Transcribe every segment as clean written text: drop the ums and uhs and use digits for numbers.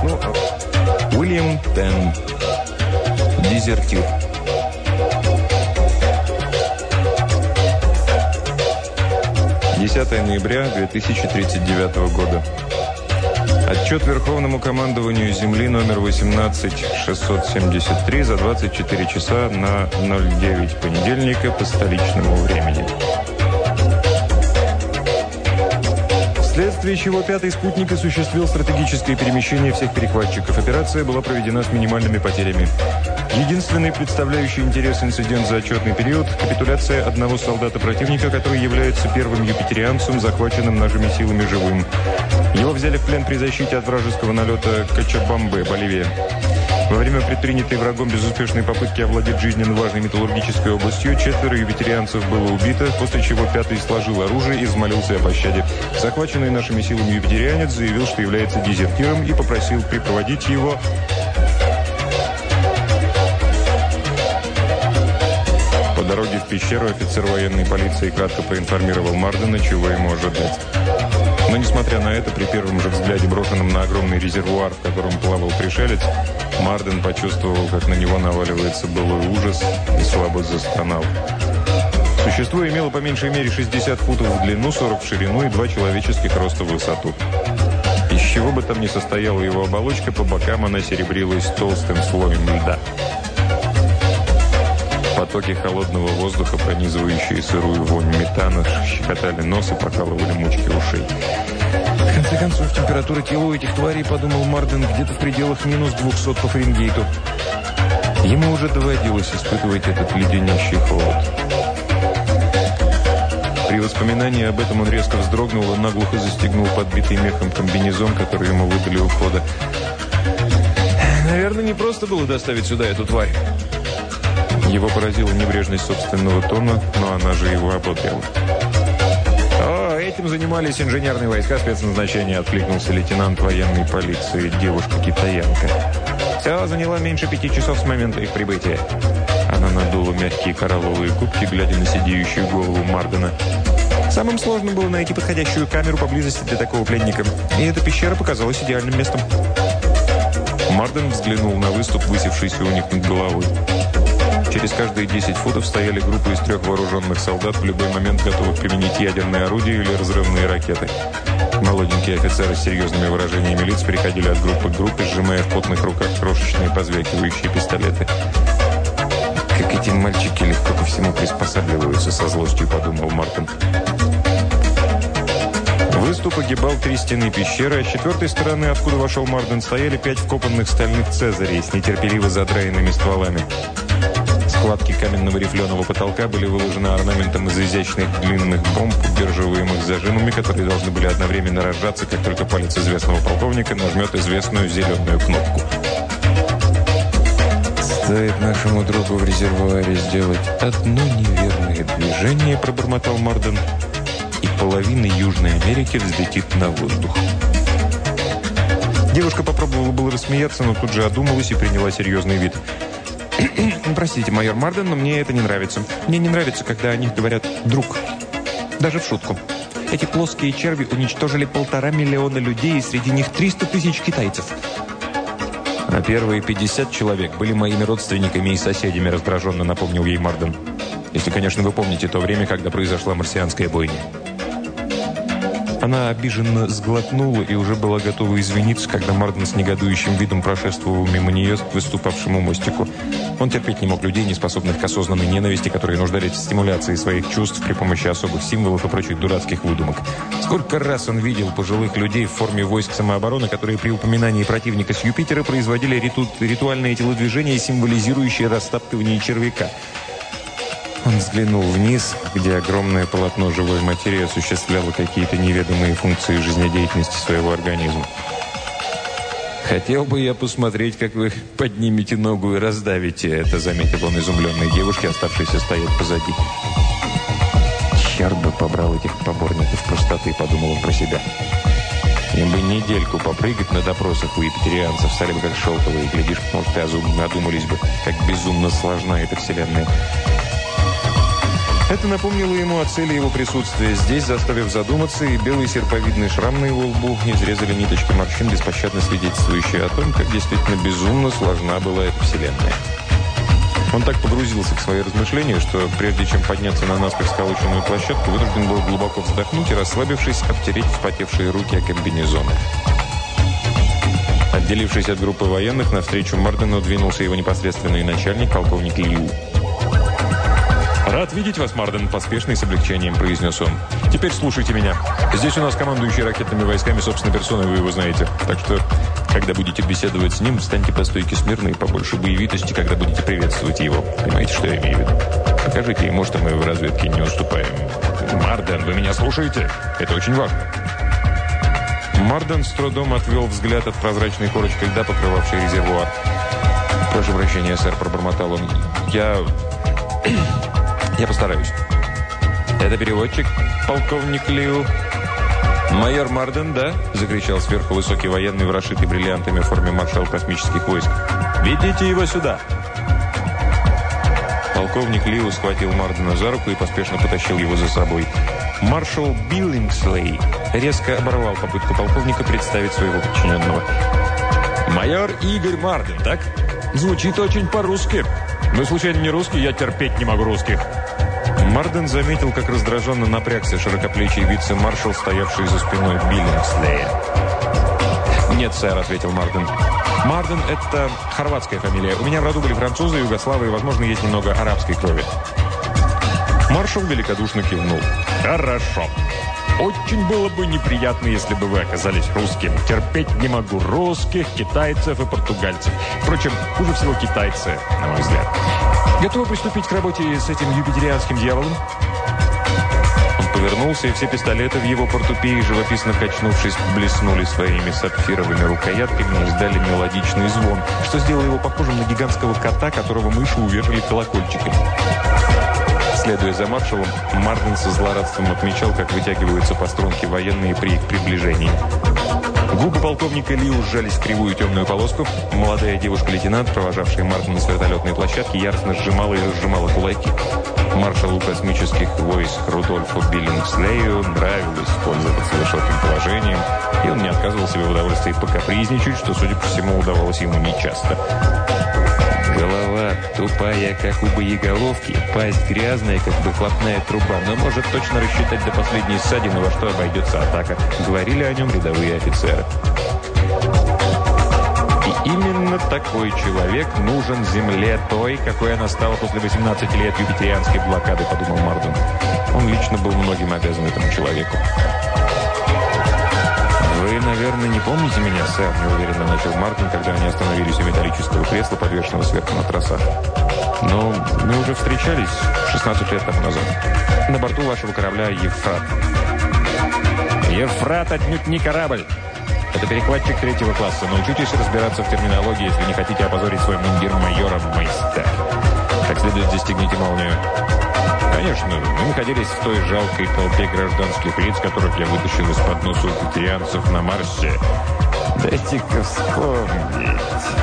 Ну, Уильям Тенн. Дезертир. Ноября 2039 года. Отчет Верховному командованию Земли номер 18673 за 24 часа на 09 понедельника по столичному времени. Вследствие чего пятый спутник осуществил стратегическое перемещение всех перехватчиков. Операция была проведена с минимальными потерями. Единственный представляющий интерес инцидент за отчетный период – капитуляция одного солдата противника, который является первым юпитерианцем, захваченным нашими силами живым. Его взяли в плен при защите от вражеского налета Кочабамбе, Боливия. Во время предпринятой врагом безуспешной попытки овладеть жизненно важной металлургической областью 4 юпитерианцев было убито, после чего пятый сложил оружие и взмолился о пощаде. Захваченный нашими силами юпитерианец заявил, что является дезертиром, и попросил припроводить его. По дороге в пещеру офицер военной полиции кратко проинформировал Мардена, чего ему ожидать. Но, несмотря на это, при первом же взгляде, брошенном на огромный резервуар, в котором плавал пришелец, Марден почувствовал, как на него наваливается былой ужас, и слабо застонал. Существо имело по меньшей мере 60 футов в длину, 40 в ширину и 2 человеческих роста в высоту. Из чего бы там ни состояла его оболочка, по бокам она серебрилась толстым слоем льда. Потоки холодного воздуха, пронизывающие сырую вонь метана, щекотали нос и покалывали мочки ушей. В конце концов, температура тела у этих тварей, подумал Марден, где-то в пределах минус 200 по Фаренгейту. Ему уже доводилось испытывать этот леденящий холод. При воспоминании об этом он резко вздрогнул и наглухо застегнул подбитый мехом комбинезон, который ему выдали у входа. Наверное, не просто было доставить сюда эту тварь. Его поразила небрежность собственного тона, но она же его ободрила. «О, этим занимались инженерные войска спецназначения», — откликнулся лейтенант военной полиции, девушка-китаянка. «Все заняло меньше 5 часов с момента их прибытия». Она надула мягкие коралловые губки, глядя на сидеющую голову Мардена. «Самым сложным было найти подходящую камеру поблизости для такого пленника, и эта пещера показалась идеальным местом». Марден взглянул на выступ, высевшийся у них над головой. Через каждые 10 футов стояли группы из 3 вооруженных солдат, в любой момент готовых применить ядерные орудия или разрывные ракеты. Молоденькие офицеры с серьезными выражениями лиц переходили от группы к группе, сжимая в потных руках крошечные позвякивающие пистолеты. «Как эти мальчики легко ко всему приспосабливаются», — со злостью подумал Мартин. Выступ огибал 3 стены пещеры, а с 4-й стороны, откуда вошел Марден, стояли 5 вкопанных стальных цезарей с нетерпеливо задраенными стволами. Складки каменного рифленого потолка были выложены орнаментом из изящных длинных бомб, удерживаемых зажимами, которые должны были одновременно разжаться, как только палец известного полковника нажмет известную зеленую кнопку. «Стоит нашему другу в резервуаре сделать одно неверное движение», — пробормотал Марден, «и половина Южной Америки взлетит на воздух». Девушка попробовала было рассмеяться, но тут же одумалась и приняла серьезный вид. «Простите, майор Марден, но мне это не нравится. Мне не нравится, когда о них говорят «друг». Даже в шутку. Эти плоские черви уничтожили 1,5 миллиона людей, и среди них 300 тысяч китайцев». «А первые 50 человек были моими родственниками и соседями», — раздраженно напомнил ей Марден. «Если, конечно, вы помните то время, когда произошла марсианская бойня». Она обиженно сглотнула и уже была готова извиниться, когда Марден с негодующим видом прошествовал мимо нее к выступавшему мостику. Он терпеть не мог людей, не способных к осознанной ненависти, которые нуждались в стимуляции своих чувств при помощи особых символов и прочих дурацких выдумок. Сколько раз он видел пожилых людей в форме войск самообороны, которые при упоминании противника с Юпитера производили ритуальные телодвижения, символизирующие растаптывание червяка. Он взглянул вниз, где огромное полотно живой материи осуществляло какие-то неведомые функции жизнедеятельности своего организма. «Хотел бы я посмотреть, как вы поднимете ногу и раздавите это», — заметил он изумленной девушке, оставшейся стоять позади. «Черт бы побрал этих поборников простоты», — подумал он про себя. «Им бы недельку попрыгать на допросах у юпитерианцев, стали бы как шелковые, глядишь, может, и одумались бы, как безумно сложна эта вселенная». Это напомнило ему о цели его присутствия здесь, заставив задуматься, и белый серповидный шрам на его лбу изрезали ниточки морщин, беспощадно свидетельствующие о том, как действительно безумно сложна была эта вселенная. Он так погрузился в свои размышления, что прежде чем подняться на наспех сколоченную площадку, вынужден был глубоко вздохнуть и, расслабившись, обтереть вспотевшие руки о комбинезоны. Отделившись от группы военных, навстречу Мардену двинулся его непосредственный начальник, полковник Лиу. «Рад видеть вас, Марден», – поспешно и с облегчением произнес он. «Теперь слушайте меня. Здесь у нас командующий ракетными войсками собственной персоной, вы его знаете. Так что, когда будете беседовать с ним, встаньте по стойке смирно и побольше боевитости, когда будете приветствовать его. Понимаете, что я имею в виду? Покажите ему, что мы в разведке не уступаем. Марден, вы меня слушаете? Это очень важно». Марден с трудом отвел взгляд от прозрачной корочки льда, покрывавшей резервуар. «Прошу прощения, сэр», – пробормотал он. Я постараюсь. Это переводчик, полковник Лиу. «Майор Марден, да?» – закричал сверху высокий военный в расшитой бриллиантами в форме маршала космических войск. «Ведите его сюда!» Полковник Лиу схватил Мардена за руку и поспешно потащил его за собой. Маршал Биллингслей резко оборвал попытку полковника представить своего подчиненного. «Майор Игорь Марден, так? Звучит очень по-русски. Вы, случайно, не русский? Я терпеть не могу русских». Марден заметил, как раздраженно напрягся широкоплечий вице-маршал, стоявший за спиной Биллингслея. «Нет, сэр», — ответил Марден. «Марден — это хорватская фамилия. У меня в роду были французы, югославы, и, возможно, есть немного арабской крови». Маршал великодушно кивнул. «Хорошо. Очень было бы неприятно, если бы вы оказались русским. Терпеть не могу русских, китайцев и португальцев. Впрочем, хуже всего китайцы, на мой взгляд. Готовы приступить к работе с этим юпитерианским дьяволом?» Он повернулся, и все пистолеты в его портупее, живописно качнувшись, блеснули своими сапфировыми рукоятками и издали мелодичный звон, что сделало его похожим на гигантского кота, которого мыши увешали колокольчиками. Следуя за маршалом, Марден со злорадством отмечал, как вытягиваются по струнке военные при их приближении. Губы полковника Лиу сжались в кривую темную полоску. Молодая девушка-лейтенант, провожавшая Мардена с вертолетной площадки, яростно сжимала и разжимала кулаки. Маршалу космических войск Рудольфу Биллингслею нравилось пользоваться высоким положением, и он не отказывал себе в удовольствии покапризничать, что, судя по всему, удавалось ему нечасто. Голова тупая, как у боеголовки, пасть грязная, как выхлопная труба, но может точно рассчитать до последней ссадины, во что обойдется атака. Говорили о нем рядовые офицеры. И именно такой человек нужен Земле, той, какой она стала после 18 лет юпитерианской блокады, подумал Марден. Он лично был многим обязан этому человеку. «Вы, наверное, не помните меня, сэр?» – неуверенно начал Марден, когда они остановились у металлического кресла, подвешенного сверху на тросах. «Но мы уже встречались 16 лет тому назад. На борту вашего корабля «Евфрат». «Евфрат» отнюдь не корабль. Это перехватчик 3-го класса. Научитесь разбираться в терминологии, если не хотите опозорить свой мундир майора Майста. Как следует застегните молнию». Конечно, мы находились в той жалкой толпе гражданских лиц, которых я вытащил из-под носа юпитерианцев на Марсе. Дайте-ка вспомнить.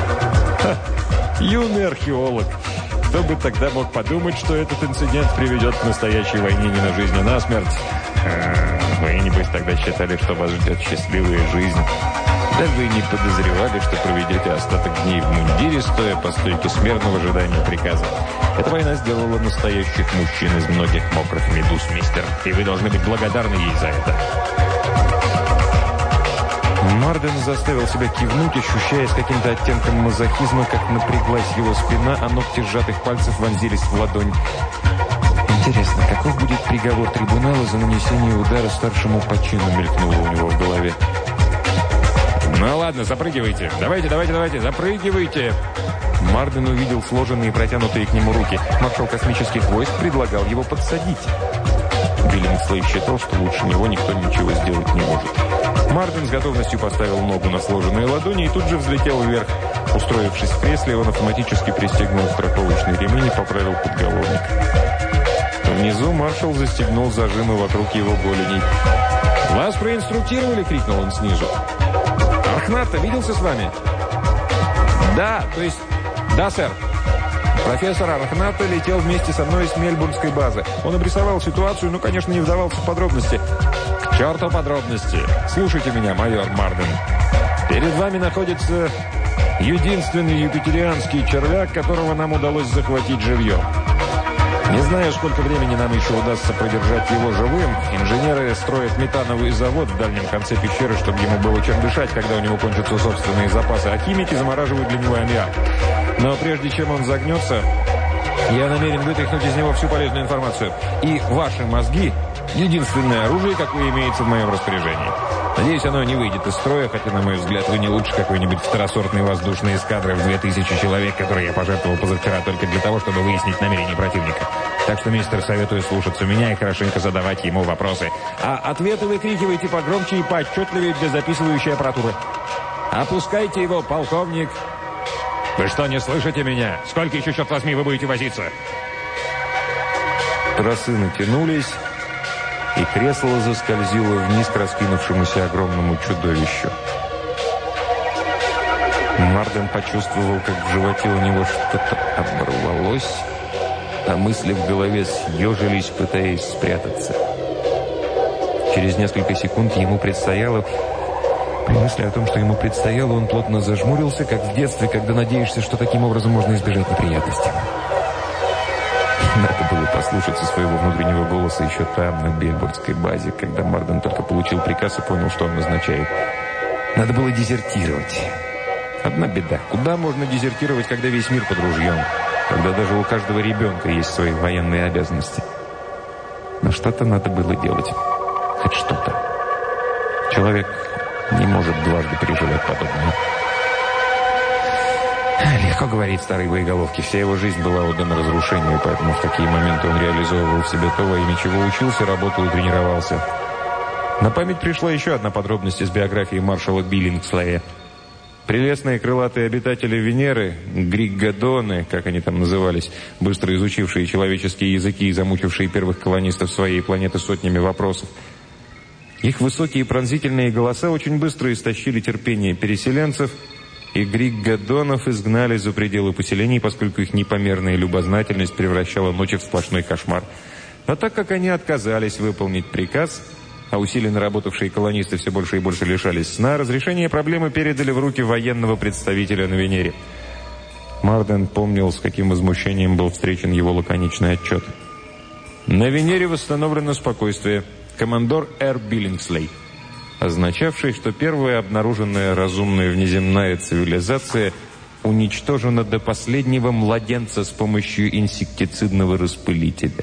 Юный археолог. Кто бы тогда мог подумать, что этот инцидент приведет к настоящей войне не на жизнь, а на смерть? Вы, небось, тогда считали, что вас ждет счастливая жизнь. Даже и не подозревали, что проведете остаток дней в мундире, стоя по стойке смирно в ожидании приказа. Эта война сделала настоящих мужчин из многих мокрых медуз, мистер. И вы должны быть благодарны ей за это. Марден заставил себя кивнуть, ощущая с каким-то оттенком мазохизма, как напряглась его спина, а ногти сжатых пальцев вонзились в ладонь. Интересно, каков будет приговор трибунала за нанесение удара старшему по чину, мелькнуло у него в голове. «Ну ладно, запрыгивайте. Давайте, запрыгивайте!» Марден увидел сложенные и протянутые к нему руки. Маршал космических войск предлагал его подсадить. Биллингслей считал, что лучше него никто ничего сделать не может. Марден с готовностью поставил ногу на сложенные ладони и тут же взлетел вверх. Устроившись в кресле, он автоматически пристегнул страховочный ремень и поправил подголовник. Внизу маршал застегнул зажимы вокруг его голеней. «Вас проинструктировали?» — крикнул он снизу. «Архнарта виделся с вами?» «Да, то есть... Да, сэр. Профессор Архната летел вместе со мной с мельбурнской базы. Он обрисовал ситуацию, но, конечно, не вдавался в подробности. К черту подробности! Слушайте меня, майор Марден. Перед вами находится единственный юпитерианский червяк, которого нам удалось захватить живьем. Не знаю, сколько времени нам еще удастся продержать его живым. Инженеры строят метановый завод в дальнем конце пещеры, чтобы ему было чем дышать, когда у него кончатся собственные запасы, а химики замораживают для него аммиак. Но прежде чем он загнется, я намерен вытряхнуть из него всю полезную информацию. И ваши мозги – единственное оружие, какое имеется в моем распоряжении. Надеюсь, оно не выйдет из строя, хотя, на мой взгляд, вы не лучше какой-нибудь второсортной воздушной эскадры в 2000 человек, которые я пожертвовал позавчера только для того, чтобы выяснить намерения противника. Так что, мистер, советую слушаться меня и хорошенько задавать ему вопросы. А ответы выкрикивайте погромче и поотчетливее для записывающей аппаратуры. Опускайте его, полковник. Вы что, не слышите меня? Сколько еще, черт возьми, вы будете возиться? Тросы натянулись, и кресло заскользило вниз к раскинувшемуся огромному чудовищу. Марден почувствовал, как в животе у него что-то оборвалось, а мысли в голове съежились, пытаясь спрятаться. Через несколько секунд ему предстояло... При мысли о том, что ему предстояло, он плотно зажмурился, как в детстве, когда надеешься, что таким образом можно избежать неприятностей. Надо было послушаться своего внутреннего голоса еще там, на Бельбурдской базе, когда Марден только получил приказ и понял, что он назначает. Надо было дезертировать. Одна беда. Куда можно дезертировать, когда весь мир под ружьем? Когда даже у каждого ребенка есть свои военные обязанности. Но что-то надо было делать. Хоть что-то. Человек не может дважды переживать подобное. Легко говорить старой боеголовке. Вся его жизнь была отдана разрушению, поэтому в такие моменты он реализовывал в себе то, во имя чего учился, работал и тренировался. На память пришла еще одна подробность из биографии маршала Биллингслея. Прелестные крылатые обитатели Венеры, григгадоны, как они там назывались, быстро изучившие человеческие языки и замучившие первых колонистов своей планеты сотнями вопросов. Их высокие пронзительные голоса очень быстро истощили терпение переселенцев, и григгадонов изгнали за пределы поселений, поскольку их непомерная любознательность превращала ночи в сплошной кошмар. Но так как они отказались выполнить приказ, а усиленно работавшие колонисты все больше и больше лишались сна, разрешение проблемы передали в руки военного представителя на Венере. Марден помнил, с каким возмущением был встречен его лаконичный отчет. На Венере восстановлено спокойствие. Командор Р. Биллингслей, означавший, что первая обнаруженная разумная внеземная цивилизация уничтожена до последнего младенца с помощью инсектицидного распылителя.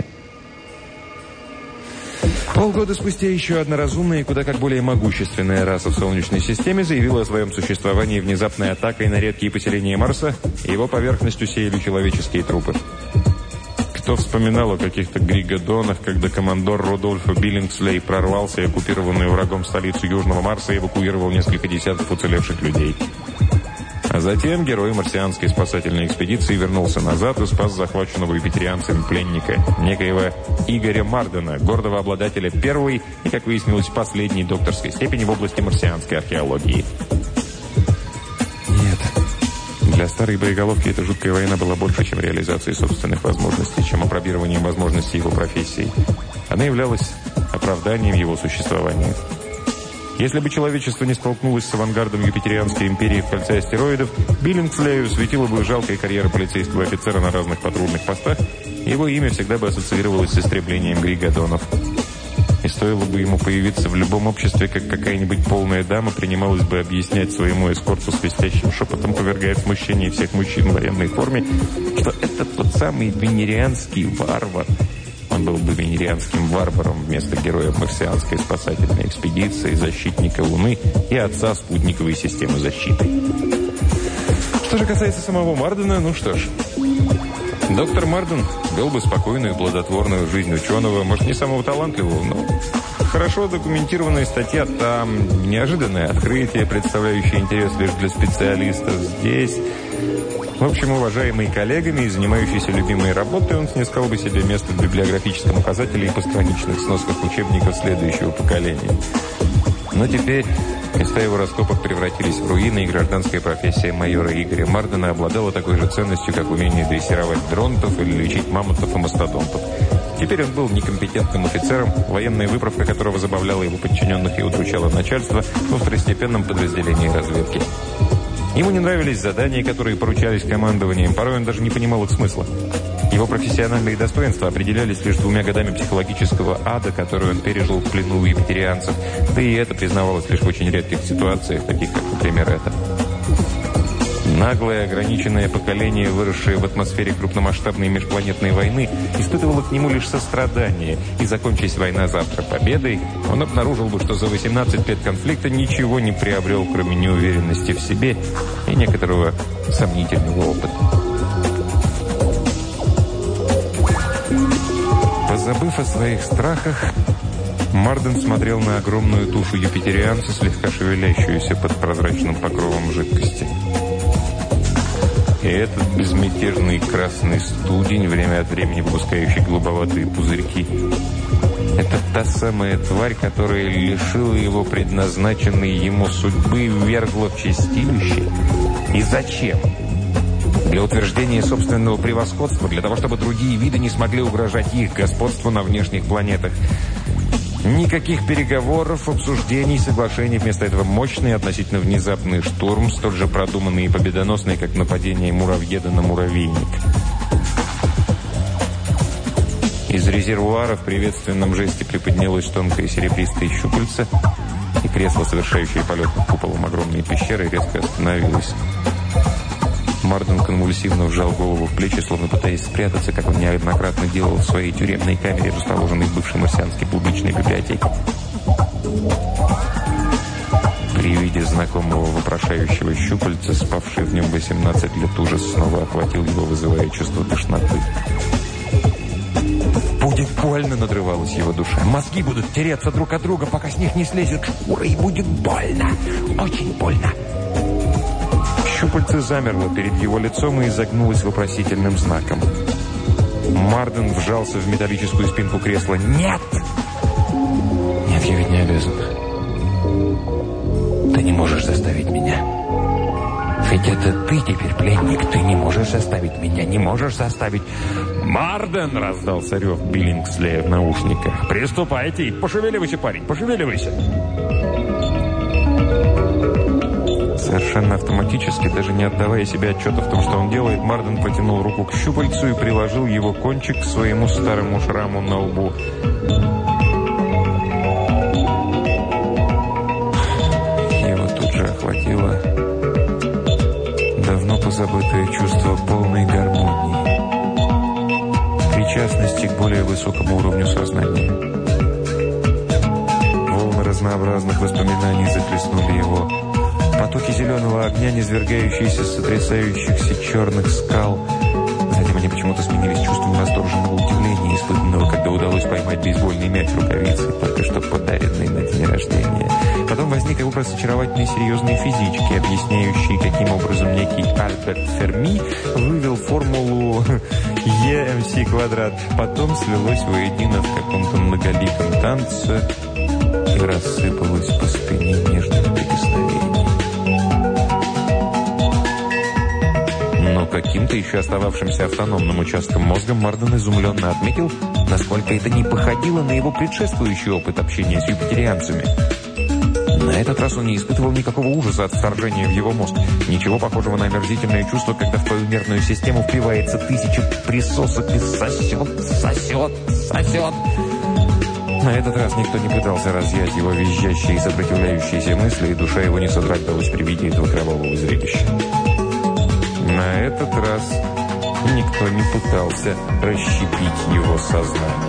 Полгода спустя еще одна разумная и куда как более могущественная раса в Солнечной системе заявила о своем существовании внезапной атакой на редкие поселения Марса, и его поверхность усеяли человеческие трупы. Кто вспоминал о каких-то григгадонах, когда командор Рудольф Биллингслей прорвался и оккупированную врагом столицу Южного Марса и эвакуировал несколько десятков уцелевших людей. А затем герой марсианской спасательной экспедиции вернулся назад и спас захваченного юпитерианцами пленника, некоего Игоря Мардена, гордого обладателя первой и, как выяснилось, последней докторской степени в области марсианской археологии. Нет. Для старой боеголовки эта жуткая война была больше, чем реализацией собственных возможностей, чем опробированием возможностей его профессии. Она являлась оправданием его существования. Если бы человечество не столкнулось с авангардом юпитерианской империи в кольце астероидов, Биллингслею светила бы жалкая карьера полицейского офицера на разных патрульных постах, и его имя всегда бы ассоциировалось с истреблением григгадонов. И стоило бы ему появиться в любом обществе, как какая-нибудь полная дама принималась бы объяснять своему эскорту свистящим шепотом, повергая в смущение всех мужчин в военной форме, что это тот самый венерианский варвар. Он был бы венерианским варваром вместо героя марсианской спасательной экспедиции, защитника Луны и отца спутниковой системы защиты. Что же касается самого Мардена, ну что ж... Доктор Марден вел бы спокойную и плодотворную жизнь ученого, может, не самого талантливого, но хорошо документированная статья там, неожиданное открытие, представляющее интерес лишь для специалистов здесь. В общем, уважаемый коллегами и занимающийся любимой работой, он снискал бы себе место в библиографическом указателе и постраничных сносках учебников следующего поколения. Но теперь места его раскопок превратились в руины, и гражданская профессия майора Игоря Мардена обладала такой же ценностью, как умение дрессировать дронтов или лечить мамонтов и мастодонтов. Теперь он был некомпетентным офицером, военная выправка которого забавляла его подчиненных и удручала начальство во второстепенном подразделении разведки. Ему не нравились задания, которые поручались командованием, порой он даже не понимал их смысла. Его профессиональные достоинства определялись лишь 2 годами психологического ада, который он пережил в плену у юпитерианцев, да и это признавалось лишь в очень редких ситуациях, таких как, например, это. Наглое, ограниченное поколение, выросшее в атмосфере крупномасштабной межпланетной войны, испытывало к нему лишь сострадание, и, закончись война завтра победой, он обнаружил бы, что за 18 лет конфликта ничего не приобрел, кроме неуверенности в себе и некоторого сомнительного опыта. Позабыв о своих страхах, Марден смотрел на огромную тушу юпитерианца, слегка шевелящуюся под прозрачным покровом жидкости. И этот безмятежный красный студень, время от времени выпускающий голубоватые пузырьки, это та самая тварь, которая лишила его предназначенной ему судьбы и ввергла в чистилище. И зачем? Для утверждения собственного превосходства, для того, чтобы другие виды не смогли угрожать их господству на внешних планетах. Никаких переговоров, обсуждений, соглашений. Вместо этого мощный, относительно внезапный штурм, столь же продуманный и победоносный, как нападение муравьеда на муравейник. Из резервуара в приветственном жесте приподнялось тонкое серебристое щупальце, и кресло, совершающее полет над куполом огромной пещеры, резко остановилось. Марден конвульсивно вжал голову в плечи, словно пытаясь спрятаться, как он неоднократно делал в своей тюремной камере, расположенной в бывшей марсианской публичной библиотеке. При виде знакомого вопрошающего щупальца, спавший в нем 18 лет, ужас снова охватил его, вызывая чувство тошноты. «Будет больно!» — надрывалась его душа. «Мозги будут тереться друг от друга, пока с них не слезет шкура, и будет больно! Очень больно!» Щупальце замерло перед его лицом и изогнулось вопросительным знаком. Марден вжался в металлическую спинку кресла. «Нет!» «Нет, я ведь не обязан. Ты не можешь заставить меня. Ведь это ты теперь пленник. Ты не можешь заставить меня. Не можешь заставить...» «Марден!» — раздался рев Биллингслея в наушниках. «Приступайте! Пошевеливайся, парень, пошевеливайся!» Совершенно автоматически, даже не отдавая себе отчета в том, что он делает, Марден протянул руку к щупальцу и приложил его кончик к своему старому шраму на лбу. Его тут же охватило давно позабытое чувство полной гармонии, причастности к более высокому уровню сознания. Волны разнообразных воспоминаний захлестнули его. Потоки зеленого огня, низвергающиеся с сотрясающихся черных скал. Затем они почему-то сменились чувством восторженного удивления, испытанного, когда удалось поймать бейсбольный мяч рукавицей, только что подаренный на день рождения. Потом возник образ очаровательной серьезной физички, объясняющей, каким образом некий Альберт Ферми вывел формулу ЕМС квадрат. Потом слилось воедино в каком-то многоликом танце и рассыпалось по спине нежных прикосновений. Но каким-то еще остававшимся автономным участком мозга Марден изумленно отметил, насколько это не походило на его предшествующий опыт общения с юпитерианцами. На этот раз он не испытывал никакого ужаса от вторжения в его мозг. Ничего похожего на омерзительное чувство, когда в твою нервную систему впивается 1000 присосок и сосет. На этот раз никто не пытался разъять его визжащие и сопротивляющиеся мысли, и душа его не содрогнулась при виде этого кровавого зрелища. На этот раз никто не пытался расщепить его сознание.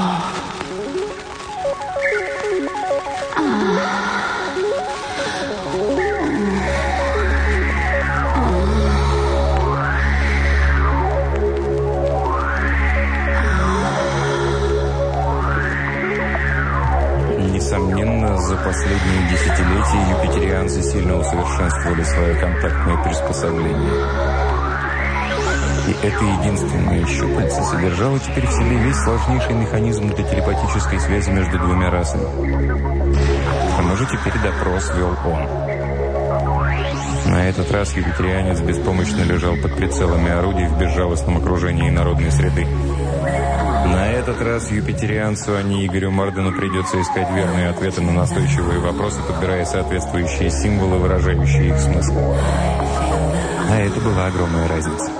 Несомненно, за последние десятилетия юпитерианцы сильно усовершенствовали свое контактное приспособление. И это единственное щупальце содержало теперь в себе весь сложнейший механизм для телепатической связи между двумя расами. К тому же теперь допрос вел он. На этот раз юпитерианец беспомощно лежал под прицелами орудий в безжалостном окружении народной среды. На этот раз юпитерианцу, а не Игорю Мардену, придется искать верные ответы на настойчивые вопросы, подбирая соответствующие символы, выражающие их смысл. А это была огромная разница.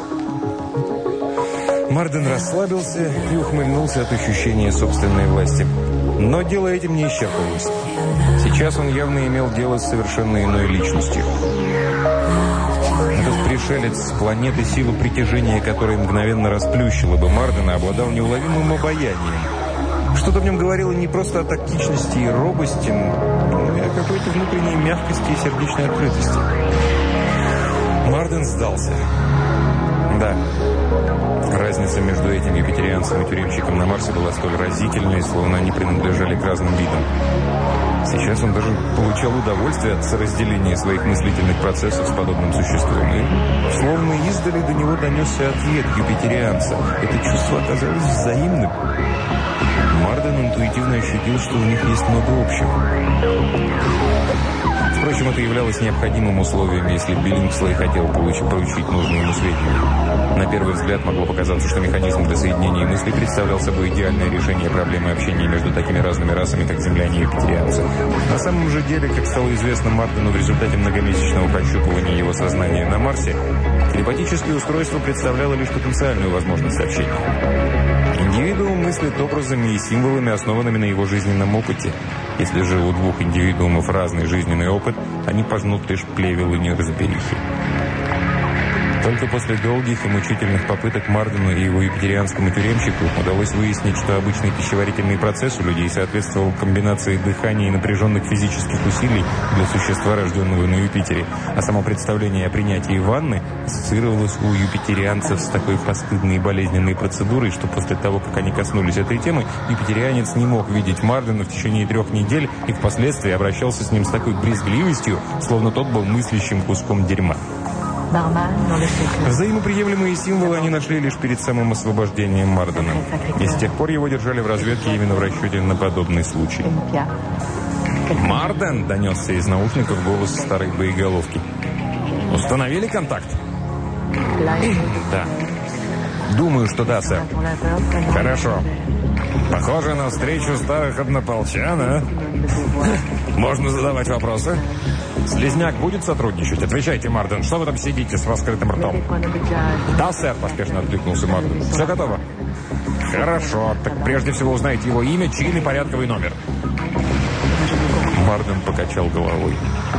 Марден расслабился и ухмыльнулся от ощущения собственной власти. Но дело этим не исчерпывалось. Сейчас он явно имел дело с совершенно иной личностью. Этот пришелец с планеты, силу притяжения которой мгновенно расплющила бы Мардена, обладал неуловимым обаянием. Что-то в нем говорило не просто о тактичности и робости, но и о какой-то внутренней мягкости и сердечной открытости. Марден сдался. Да. Разница между этим юпитерианцем и тюремщиком на Марсе была столь разительной, словно они принадлежали к разным видам. Сейчас он даже получал удовольствие от соразделения своих мыслительных процессов с подобным существом. И словно издали до него донесся ответ юпитерианца. Это чувство оказалось взаимным. Марден интуитивно ощутил, что у них есть много общего. Впрочем, это являлось необходимым условием, если Биллингслей хотел поручить нужные ему сведения. На первый взгляд могло показаться, что механизм для соединения мыслей представлял собой идеальное решение проблемы общения между такими разными расами, как земляне и юпитерианцы. На самом же деле, как стало известно Мардену в результате многомесячного прощупывания его сознания на Марсе, телепатическое устройство представляло лишь потенциальную возможность общения. Индивидуум мыслит образами и символами, основанными на его жизненном опыте. Если же у двух индивидуумов разный жизненный опыт, они пожнут лишь плевел и неразберихи. Только после долгих и мучительных попыток Мардену и его юпитерианскому тюремщику удалось выяснить, что обычный пищеварительный процесс у людей соответствовал комбинации дыхания и напряженных физических усилий для существа, рожденного на Юпитере, а само представление о принятии ванны ассоциировалось у юпитерианцев с такой постыдной и болезненной процедурой, что после того, как они коснулись этой темы, юпитерианец не мог видеть Мардена в течение 3 недель и впоследствии обращался с ним с такой брезгливостью, словно тот был мыслящим куском дерьма. Взаимоприемлемые символы они нашли лишь перед самым освобождением Мардена. И с тех пор его держали в разведке именно в расчете на подобный случай. «Марден!» – донесся из наушников голос старой боеголовки. «Установили контакт?» «Да». «Думаю, что да, сэр». «Хорошо. Похоже на встречу старых однополчан, а? Можно задавать вопросы?» «Слизняк будет сотрудничать? Отвечайте, Марден. Что вы там сидите с раскрытым ртом?» «Да, сэр», – поспешно откликнулся Марден. «Все готово?» «Хорошо. Так прежде всего узнайте его имя, чин и порядковый номер». Марден покачал головой.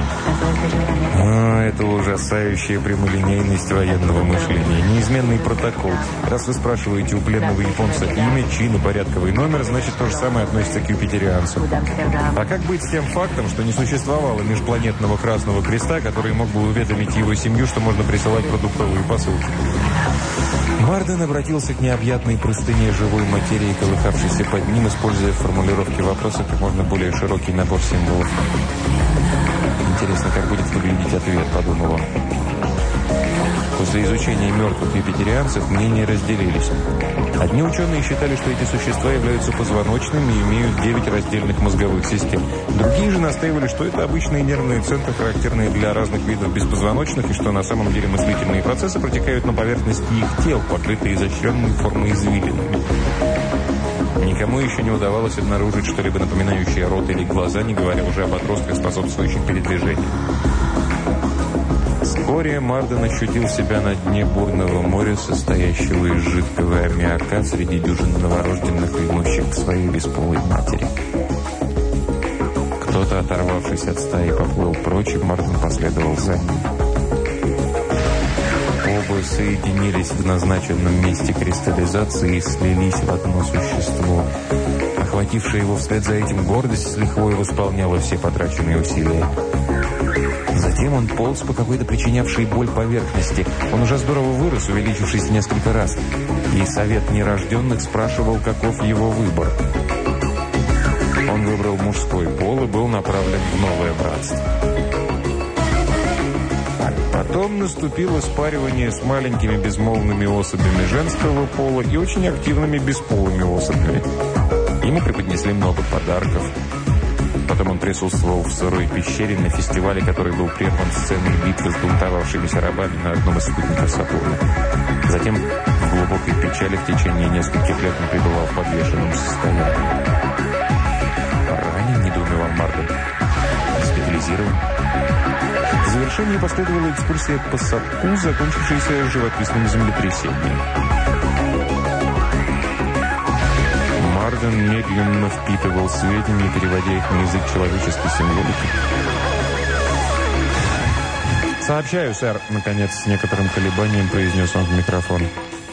Это ужасающая прямолинейность военного мышления. Неизменный протокол. Раз вы спрашиваете у пленного японца имя, чин и порядковый номер, значит, то же самое относится к юпитерианцу. А как быть с тем фактом, что не существовало межпланетного Красного Креста, который мог бы уведомить его семью, что можно присылать продуктовые посылки? Марден обратился к необъятной простыне живой материи, колыхавшейся под ним, используя в формулировке вопроса как можно более широкий набор символов. «Интересно, как будет выглядеть ответ», — подумал он. После изучения мертвых юпитерианцев мнения разделились. Одни ученые считали, что эти существа являются позвоночными и имеют 9 раздельных мозговых систем. Другие же настаивали, что это обычные нервные центры, характерные для разных видов беспозвоночных, и что на самом деле мыслительные процессы протекают на поверхности их тел, покрытые изощренной формой извилинами. Никому еще не удавалось обнаружить что-либо напоминающее рот или глаза, не говоря уже об отростках, способствующих передвижению. Вскоре Марден ощутил себя на дне бурного моря, состоящего из жидкого аммиака, среди дюжин новорожденных, льнущих к своей бесполой матери. Кто-то, оторвавшись от стаи, поплыл прочь, и Марден последовал за ним. Оба соединились в назначенном месте кристаллизации и слились в одно существо. охватившая его вслед за этим гордость, с лихвой восполняла все потраченные усилия. Затем он полз по какой-то причинявшей боль поверхности. Он уже здорово вырос, увеличившись в несколько раз. И совет нерожденных спрашивал, каков его выбор. Он выбрал мужской пол и был направлен в новое братство. Потом наступило спаривание с маленькими безмолвными особями женского пола и очень активными бесполыми особями. Ему преподнесли много подарков. Потом он присутствовал в сырой пещере на фестивале, который был прерван сценой битвы с бунтовавшимися рабами на одном из спутников Сатурна. Затем в глубокой печали в течение нескольких лет он пребывал в подвешенном состоянии. Ранен, недоумевал Марден. Госпитализирован. В завершении последовала экскурсия по садку, закончившаяся живописным землетрясением. Марден медленно впитывал сведения, переводя их на язык человеческой символики. «Сообщаю, сэр», — наконец, с некоторым колебанием произнес он в микрофон.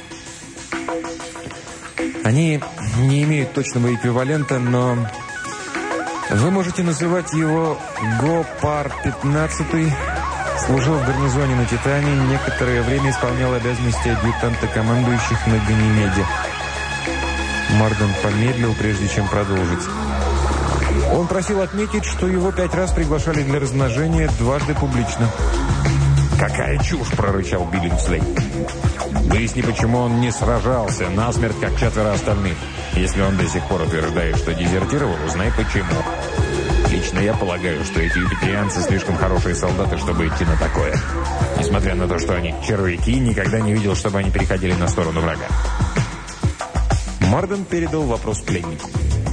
«Они не имеют точного эквивалента, но вы можете называть его Гопар-15. Служил в гарнизоне на Титане, некоторое время исполнял обязанности адъютанта командующих на Ганимеде». Марден помедлил, прежде чем продолжить. Он просил отметить, что его 5 раз приглашали для размножения, 2 публично. «Какая чушь!» – прорычал Биллингслей. «Выясни, почему он не сражался насмерть, как 4 остальных. Если он до сих пор утверждает, что дезертировал, узнай почему. Лично я полагаю, что эти юпитерианцы слишком хорошие солдаты, чтобы идти на такое. Несмотря на то, что они червяки, никогда не видел, чтобы они переходили на сторону врага». Марден передал вопрос пленнику.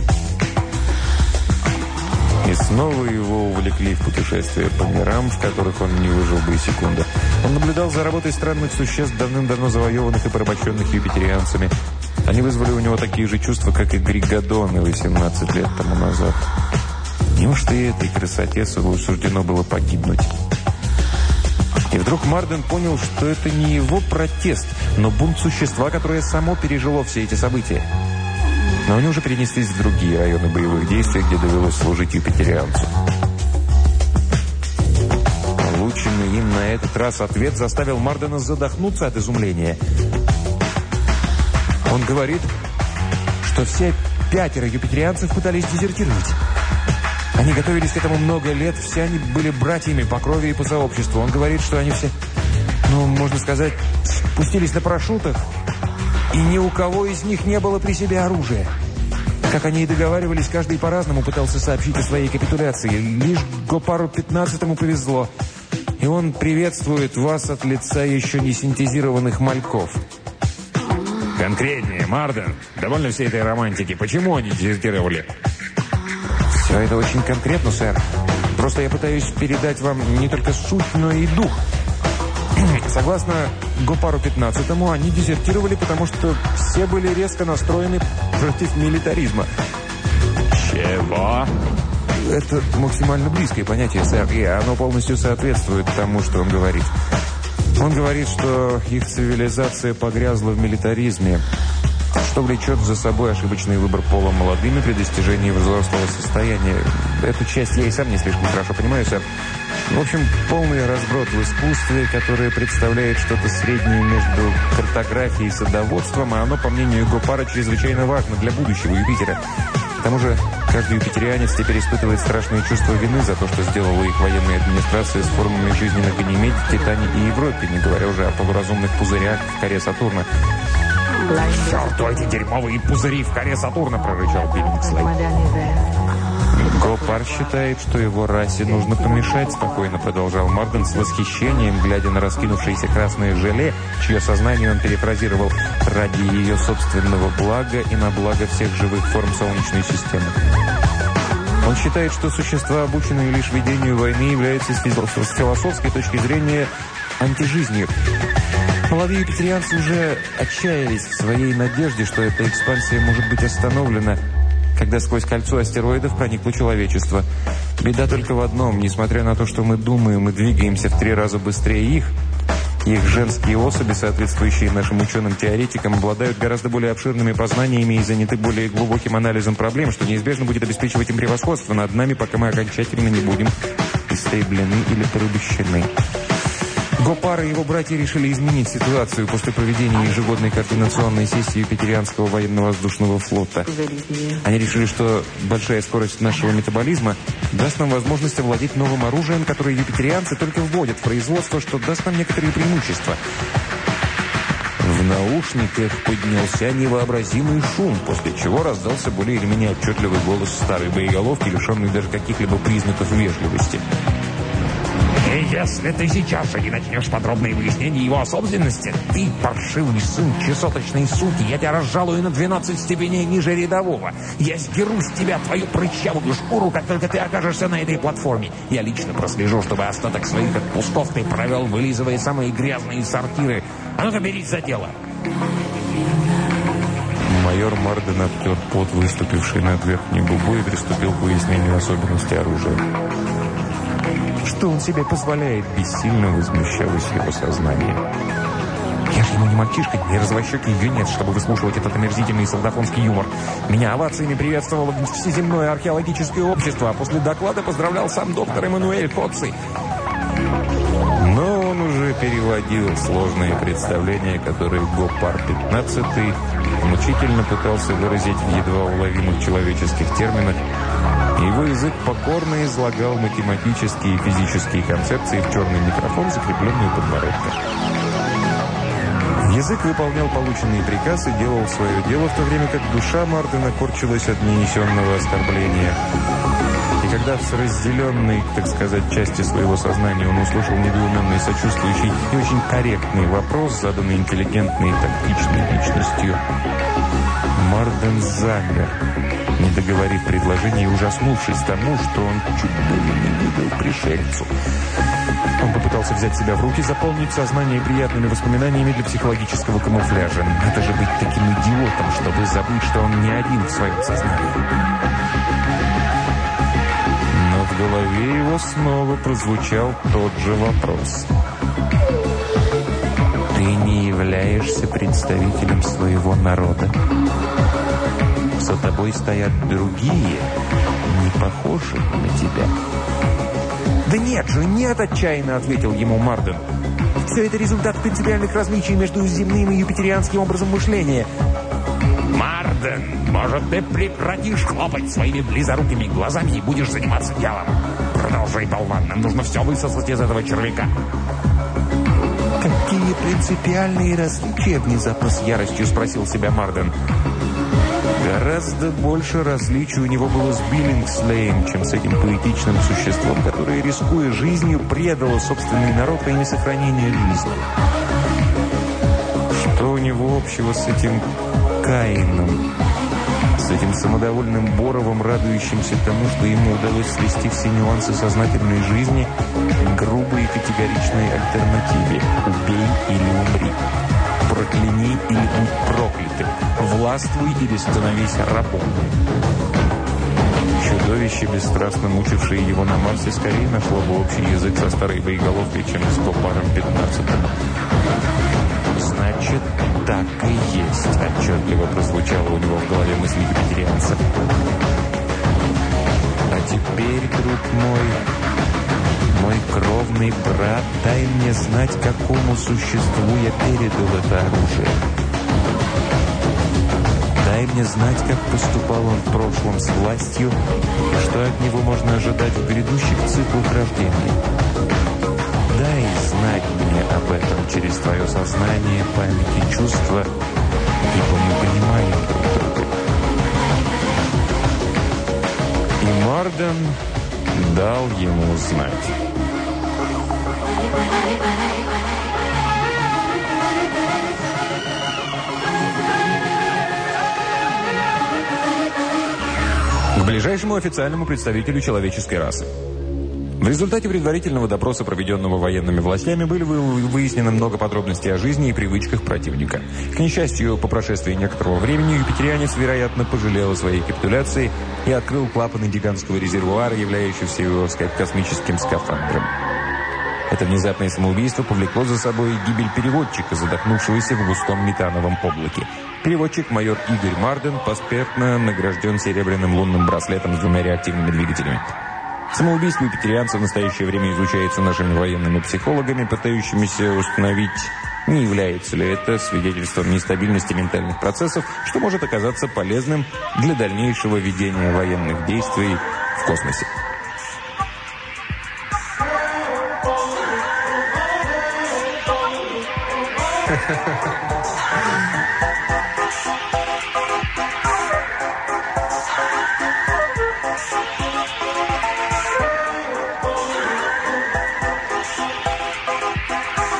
И снова его увлекли в путешествия по мирам, в которых он не выжил бы и секунды. Он наблюдал за работой странных существ, давным-давно завоеванных и порабощенных юпитерианцами. Они вызвали у него такие же чувства, как и Григодоны 18 лет тому назад. Неужто и этой красоте суждено было погибнуть? И вдруг Марден понял, что это не его протест, но бунт существа, которое само пережило все эти события. Но они уже перенеслись в другие районы боевых действий, где довелось служить юпитерианцу. Полученный им на этот раз ответ заставил Мардена задохнуться от изумления. Он говорит, что все 5 юпитерианцев пытались дезертировать. Они готовились к этому много лет, все они были братьями по крови и по сообществу. Он говорит, что они все, можно сказать, спустились на парашютах, и ни у кого из них не было при себе оружия. Как они и договаривались, каждый по-разному пытался сообщить о своей капитуляции. Лишь Гопару 15-му повезло, и он приветствует вас от лица еще не синтезированных мальков. «Конкретнее, Марден, довольно всей этой романтики. Почему они дезертировали?» «Все это очень конкретно, сэр. Просто я пытаюсь передать вам не только суть, но и дух. Согласно Гопару 15-му, они дезертировали, потому что все были резко настроены против милитаризма». «Чего?» «Это максимально близкое понятие, сэр, и оно полностью соответствует тому, что он говорит. Он говорит, что их цивилизация погрязла в милитаризме, что влечет за собой ошибочный выбор пола молодыми при достижении взрослого состояния. Эту часть я и сам не слишком хорошо понимаю, сэр. В общем, полный разброд в искусстве, которое представляет что-то среднее между картографией и садоводством, а оно, по мнению Гопара, чрезвычайно важно для будущего Юпитера. К тому же, каждый юпитерианец теперь испытывает страшное чувство вины за то, что сделала их военная администрация с формами жизни на Ганимеде, Титане и Европе, не говоря уже о полуразумных пузырях в коре Сатурна. «К черту эти дерьмовые пузыри в коре Сатурна!» – прорычал Биллингслей. «Гопар считает, что его расе нужно помешать», – спокойно продолжал Марден с восхищением, глядя на раскинувшееся красное желе, чье сознание он перефразировал ради ее собственного блага и на благо всех живых форм Солнечной системы. Он считает, что существа, обученные лишь ведению войны, являются с философской точки зрения антижизнью. Молодые юпитерианцы уже отчаялись в своей надежде, что эта экспансия может быть остановлена, когда сквозь кольцо астероидов проникло человечество. Беда только в одном. Несмотря на то, что мы думаем и двигаемся в 3 раза быстрее их, Их женские особи, соответствующие нашим ученым-теоретикам, обладают гораздо более обширными познаниями и заняты более глубоким анализом проблем, что неизбежно будет обеспечивать им превосходство над нами, пока мы окончательно не будем истреблены или порабощены. Гопар и его братья решили изменить ситуацию после проведения ежегодной координационной сессии Юпитерианского военно-воздушного флота. Они решили, что большая скорость нашего метаболизма даст нам возможность овладеть новым оружием, которое юпитерианцы только вводят в производство, что даст нам некоторые преимущества. В наушниках поднялся невообразимый шум, после чего раздался более или менее отчетливый голос старой боеголовки, лишенный даже каких-либо признаков вежливости. И если ты сейчас же не начнешь подробные выяснения его особенности, ты, паршивый сын чесоточной суки, я тебя разжалую на 12 степеней ниже рядового. Я сдеру с тебя твою прыщавую шкуру, как только ты окажешься на этой платформе. Я лично прослежу, чтобы остаток своих отпусков ты провел, вылизывая самые грязные сортиры. А ну-ка, берись за дело. Майор Марден обтер пот, выступивший над верхней губой, и приступил к выяснению особенностей оружия. Что он себе позволяет, бессильно возмущалось его сознание. Я же ему не мальчишка, не развощекий юнец, чтобы выслушивать этот омерзительный солдафонский юмор. Меня овациями приветствовало всеземное археологическое общество, а после доклада поздравлял сам доктор Эммануэль Коци. Но он уже переводил сложные представления, которые Гопар 15 мучительно пытался выразить в едва уловимых человеческих терминах. Его язык покорно излагал математические и физические концепции в черный микрофон, закрепленный у подбородка. Язык выполнял полученные приказы и делал свое дело, в то время как душа Мардена корчилась от нанесенного оскорбления. И когда в разделенной, так сказать, части своего сознания он услышал недоуменный, сочувствующий и очень корректный вопрос, заданный интеллигентной и тактичной личностью, Марден замер, не договорив предложение и ужаснувшись тому, что он чуть было не выдал пришельцу. Он попытался взять себя в руки, заполнить сознание приятными воспоминаниями для психологического камуфляжа. Надо же быть таким идиотом, чтобы забыть, что он не один в своем сознании. Но в голове его снова прозвучал тот же вопрос. «Ты не являешься представителем своего народа. За тобой стоят другие, не похожие на тебя». «Да нет же, нет!» – отчаянно ответил ему Марден. «Все это результат принципиальных различий между земным и юпитерианским образом мышления». «Марден, может, ты прекратишь хлопать своими близорукими глазами и будешь заниматься делом? Продолжай, болван, нам нужно все высосать из этого червяка». «Какие принципиальные различия?» – внезапно с яростью спросил себя Марден. Гораздо больше различий у него было с Биллингслеем, чем с этим поэтичным существом, которое, рискуя жизнью, предало собственный народ во имя сохранения жизни. Что у него общего с этим Каином? С этим самодовольным Боровым, радующимся тому, что ему удалось свести все нюансы сознательной жизни к грубой и категоричной альтернативе «убей или умри». Прокляни или будь проклятым. Властвуй или становись рабом. Чудовище, бесстрастно мучившее его на Марсе, скорее нашло бы общий язык со старой боеголовкой, чем с Гопаром 15-м. «Значит, так и есть», — отчетливо прозвучало у него в голове мысль юпитерианца. «А теперь, друг мой кровный брат, дай мне знать, какому существу я передал это оружие. Дай мне знать, как поступал он в прошлом с властью, и что от него можно ожидать в грядущих циклах рождения. Дай знать мне об этом через твое сознание, память и чувства, ибо мы понимаем друг друга». И Марден дал ему знать. К ближайшему официальному представителю человеческой расы. В результате предварительного допроса, проведенного военными властями, были выяснены много подробностей о жизни и привычках противника. К несчастью, по прошествии некоторого времени юпитерианец, вероятно, пожалел о своей капитуляции и открыл клапаны гигантского резервуара, являющегося его космическим скафандром. Это внезапное самоубийство повлекло за собой гибель переводчика, задохнувшегося в густом метановом облаке. Переводчик майор Игорь Марден посмертно награжден серебряным лунным браслетом с 2 реактивными двигателями. Самоубийство вегетарианцев в настоящее время изучается нашими военными психологами, пытающимися установить, не является ли это свидетельством нестабильности ментальных процессов, что может оказаться полезным для дальнейшего ведения военных действий в космосе.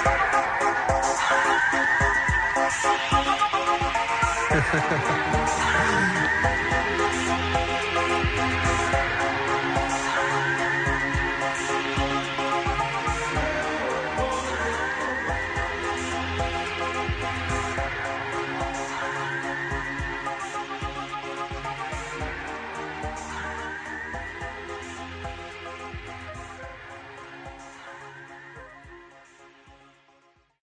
Ha ha ha.